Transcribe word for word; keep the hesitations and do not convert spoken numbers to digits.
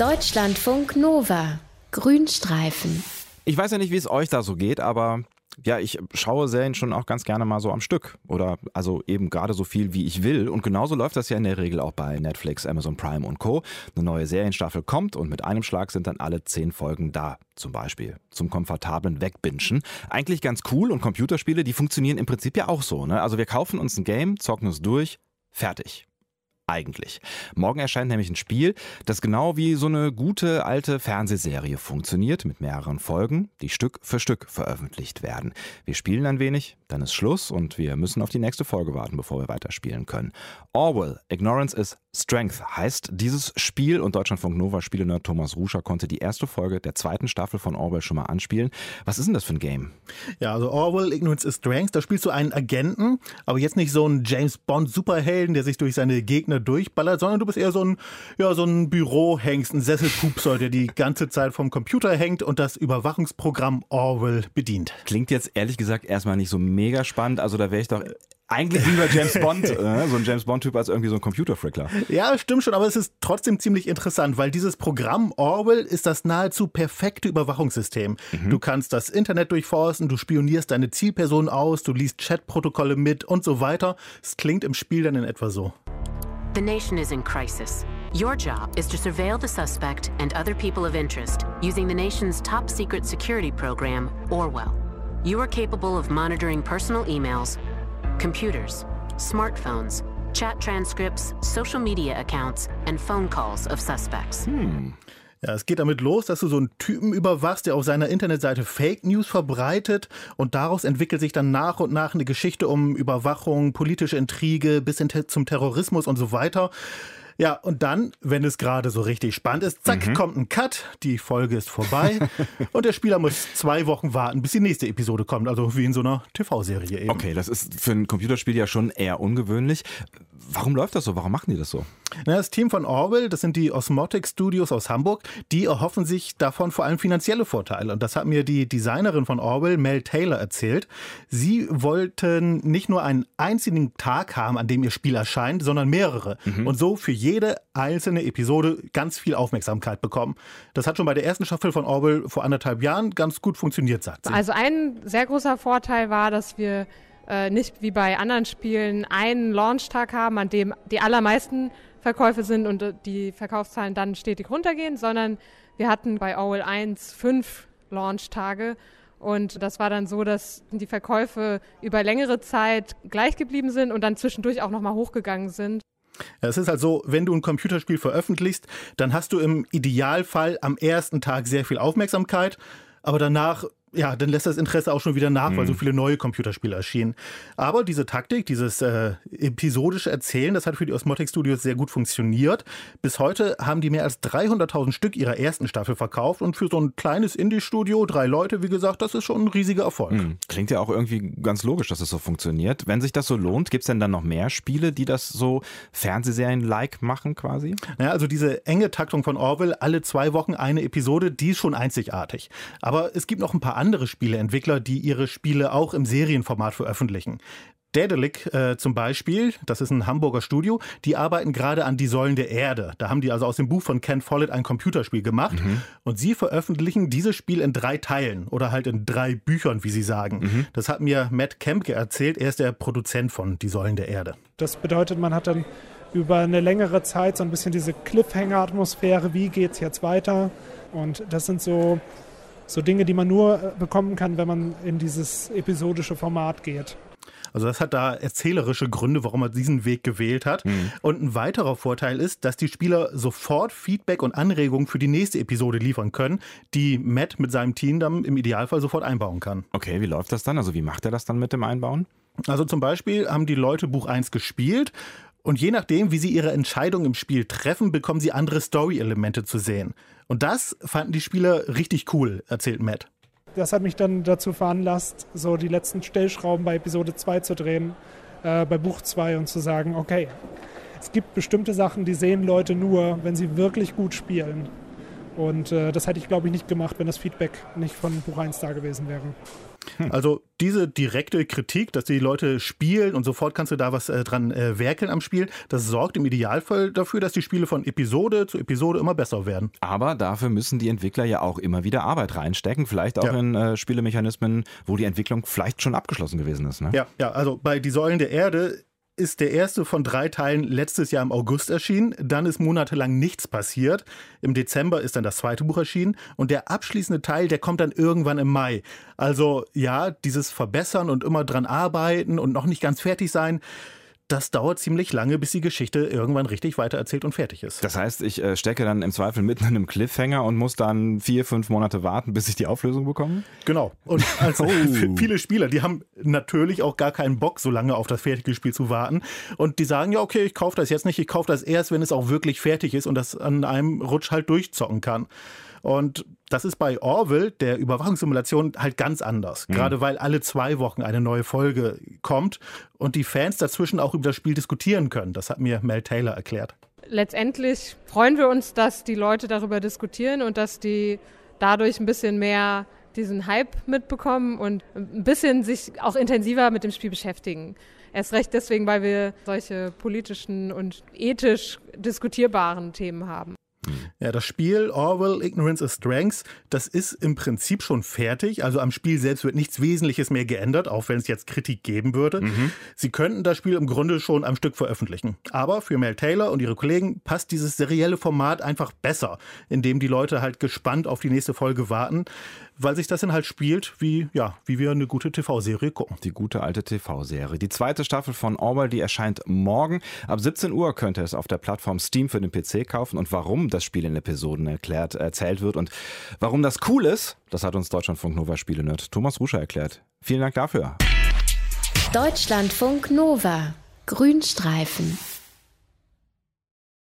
Deutschlandfunk Nova. Grünstreifen. Ich weiß ja nicht, wie es euch da so geht, aber ja, ich schaue Serien schon auch ganz gerne mal so am Stück. Oder also eben gerade so viel, wie ich will. Und genauso läuft das ja in der Regel auch bei Netflix, Amazon Prime und Co. Eine neue Serienstaffel kommt und mit einem Schlag sind dann alle zehn Folgen da. Zum Beispiel zum komfortablen Wegbingen. Eigentlich ganz cool, und Computerspiele, die funktionieren im Prinzip ja auch so, ne? Also wir kaufen uns ein Game, zocken es durch, fertig. Eigentlich. Morgen erscheint nämlich ein Spiel, das genau wie so eine gute alte Fernsehserie funktioniert, mit mehreren Folgen, die Stück für Stück veröffentlicht werden. Wir spielen ein wenig, dann ist Schluss und wir müssen auf die nächste Folge warten, bevor wir weiterspielen können. Orwell, Ignorance is Strength heißt dieses Spiel, und Deutschlandfunk Nova Spielenerd Thomas Ruscher konnte die erste Folge der zweiten Staffel von Orwell schon mal anspielen. Was ist denn das für ein Game? Ja, also Orwell, Ignorance is Strength, da spielst du einen Agenten, aber jetzt nicht so einen James Bond Superhelden, der sich durch seine Gegner durchballert, sondern du bist eher so ein, ja, so ein Bürohengst, ein Sesselpupser, der die ganze Zeit vom Computer hängt und das Überwachungsprogramm Orwell bedient. Klingt jetzt ehrlich gesagt erstmal nicht so mega spannend, also da wäre ich doch eigentlich lieber James Bond, äh, so ein James Bond-Typ als irgendwie so ein Computerfrickler. Ja, stimmt schon, aber es ist trotzdem ziemlich interessant, weil dieses Programm Orwell ist das nahezu perfekte Überwachungssystem. Mhm. Du kannst das Internet durchforsten, du spionierst deine Zielperson aus, du liest Chatprotokolle mit und so weiter. Es klingt im Spiel dann in etwa so. The nation is in crisis. Your job is to surveil the suspect and other people of interest using the nation's top secret security program, Orwell. You are capable of monitoring personal emails, computers, smartphones, chat transcripts, social media accounts and phone calls of suspects. Hm. Ja, es geht damit los, dass du so einen Typen überwachst, der auf seiner Internetseite Fake News verbreitet, und daraus entwickelt sich dann nach und nach eine Geschichte um Überwachung, politische Intrige bis hin zum Terrorismus und so weiter. Ja, und dann, wenn es gerade so richtig spannend ist, zack, mhm. kommt ein Cut, die Folge ist vorbei und der Spieler muss zwei Wochen warten, bis die nächste Episode kommt, also wie in so einer T V-Serie eben. Okay, das ist für ein Computerspiel ja schon eher ungewöhnlich. Warum läuft das so? Warum machen die das so? Na, das Team von Orwell, das sind die Osmotic Studios aus Hamburg, die erhoffen sich davon vor allem finanzielle Vorteile. Und das hat mir die Designerin von Orwell, Mel Taylor, erzählt. Sie wollten nicht nur einen einzigen Tag haben, an dem ihr Spiel erscheint, sondern mehrere. Mhm. Und so für jede einzelne Episode ganz viel Aufmerksamkeit bekommen. Das hat schon bei der ersten Staffel von Orwell vor anderthalb Jahren ganz gut funktioniert, sagt sie. Also ein sehr großer Vorteil war, dass wir äh, nicht wie bei anderen Spielen einen Launchtag haben, an dem die allermeisten Verkäufe sind und die Verkaufszahlen dann stetig runtergehen, sondern wir hatten bei Orwell eins fünf Launchtage. Und das war dann so, dass die Verkäufe über längere Zeit gleich geblieben sind und dann zwischendurch auch nochmal hochgegangen sind. Es ist halt so, wenn du ein Computerspiel veröffentlichst, dann hast du im Idealfall am ersten Tag sehr viel Aufmerksamkeit, aber danach, ja, dann lässt das Interesse auch schon wieder nach, mhm. weil so viele neue Computerspiele erschienen. Aber diese Taktik, dieses äh, episodische Erzählen, das hat für die Osmotic Studios sehr gut funktioniert. Bis heute haben die mehr als dreihunderttausend Stück ihrer ersten Staffel verkauft, und für so ein kleines Indie-Studio, drei Leute, wie gesagt, das ist schon ein riesiger Erfolg. Mhm. Klingt ja auch irgendwie ganz logisch, dass es so funktioniert. Wenn sich das so lohnt, gibt es denn dann noch mehr Spiele, die das so Fernsehserien-like machen quasi? Ja, also diese enge Taktung von Orwell, alle zwei Wochen eine Episode, die ist schon einzigartig. Aber es gibt noch ein paar andere Spieleentwickler, die ihre Spiele auch im Serienformat veröffentlichen. Daedalic äh, zum Beispiel, das ist ein Hamburger Studio, die arbeiten gerade an Die Säulen der Erde. Da haben die also aus dem Buch von Ken Follett ein Computerspiel gemacht. Mhm. Und sie veröffentlichen dieses Spiel in drei Teilen oder halt in drei Büchern, wie sie sagen. Mhm. Das hat mir Matt Kempke erzählt. Er ist der Produzent von Die Säulen der Erde. Das bedeutet, man hat dann über eine längere Zeit so ein bisschen diese Cliffhanger-Atmosphäre. Wie geht's jetzt weiter? Und das sind so So Dinge, die man nur bekommen kann, wenn man in dieses episodische Format geht. Also das hat da erzählerische Gründe, warum man diesen Weg gewählt hat. Mhm. Und ein weiterer Vorteil ist, dass die Spieler sofort Feedback und Anregungen für die nächste Episode liefern können, die Matt mit seinem Team dann im Idealfall sofort einbauen kann. Okay, wie läuft das dann? Also wie macht er das dann mit dem Einbauen? Also zum Beispiel haben die Leute Buch eins gespielt. Und je nachdem, wie sie ihre Entscheidung im Spiel treffen, bekommen sie andere Story-Elemente zu sehen. Und das fanden die Spieler richtig cool, erzählt Matt. Das hat mich dann dazu veranlasst, so die letzten Stellschrauben bei Episode zwei zu drehen, äh, bei Buch zwei, und zu sagen, okay, es gibt bestimmte Sachen, die sehen Leute nur, wenn sie wirklich gut spielen. Und äh, das hätte ich, glaube ich, nicht gemacht, wenn das Feedback nicht von Buch eins da gewesen wäre. Hm. Also diese direkte Kritik, dass die Leute spielen und sofort kannst du da was äh, dran äh, werkeln am Spiel, das sorgt im Idealfall dafür, dass die Spiele von Episode zu Episode immer besser werden. Aber dafür müssen die Entwickler ja auch immer wieder Arbeit reinstecken, vielleicht auch ja. in äh, Spielemechanismen, wo die Entwicklung vielleicht schon abgeschlossen gewesen ist. Ne? Ja, ja, also bei Die Säulen der Erde ist der erste von drei Teilen letztes Jahr im August erschienen. Dann ist monatelang nichts passiert. Im Dezember ist dann das zweite Buch erschienen. Und der abschließende Teil, der kommt dann irgendwann im Mai. Also ja, dieses Verbessern und immer dran arbeiten und noch nicht ganz fertig sein, das dauert ziemlich lange, bis die Geschichte irgendwann richtig weitererzählt und fertig ist. Das heißt, ich äh, stecke dann im Zweifel mitten in einem Cliffhanger und muss dann vier, fünf Monate warten, bis ich die Auflösung bekomme? Genau. Und also oh. viele Spieler, die haben natürlich auch gar keinen Bock, so lange auf das fertige Spiel zu warten. Und die sagen, ja okay, ich kaufe das jetzt nicht, ich kaufe das erst, wenn es auch wirklich fertig ist und das an einem Rutsch halt durchzocken kann. Und das ist bei Orville, der Überwachungssimulation, halt ganz anders. Mhm. Gerade weil alle zwei Wochen eine neue Folge kommt und die Fans dazwischen auch über das Spiel diskutieren können. Das hat mir Mel Taylor erklärt. Letztendlich freuen wir uns, dass die Leute darüber diskutieren und dass die dadurch ein bisschen mehr diesen Hype mitbekommen und ein bisschen sich auch intensiver mit dem Spiel beschäftigen. Erst recht deswegen, weil wir solche politischen und ethisch diskutierbaren Themen haben. Ja, das Spiel Orville Ignorance is Strength, das ist im Prinzip schon fertig. Also am Spiel selbst wird nichts Wesentliches mehr geändert, auch wenn es jetzt Kritik geben würde. Mhm. Sie könnten das Spiel im Grunde schon am Stück veröffentlichen. Aber für Mel Taylor und ihre Kollegen passt dieses serielle Format einfach besser, indem die Leute halt gespannt auf die nächste Folge warten, weil sich das dann halt spielt, wie, ja, wie wir eine gute T V-Serie gucken. Die gute alte T V-Serie. Die zweite Staffel von Orville, die erscheint morgen. Ab siebzehn Uhr könnt ihr es auf der Plattform Steam für den P C kaufen. Und warum das Spiel in Episoden erklärt, erzählt wird und warum das cool ist, das hat uns Deutschlandfunk Nova Spiele-Nerd Thomas Ruscher erklärt. Vielen Dank dafür. Deutschlandfunk Nova. Grünstreifen.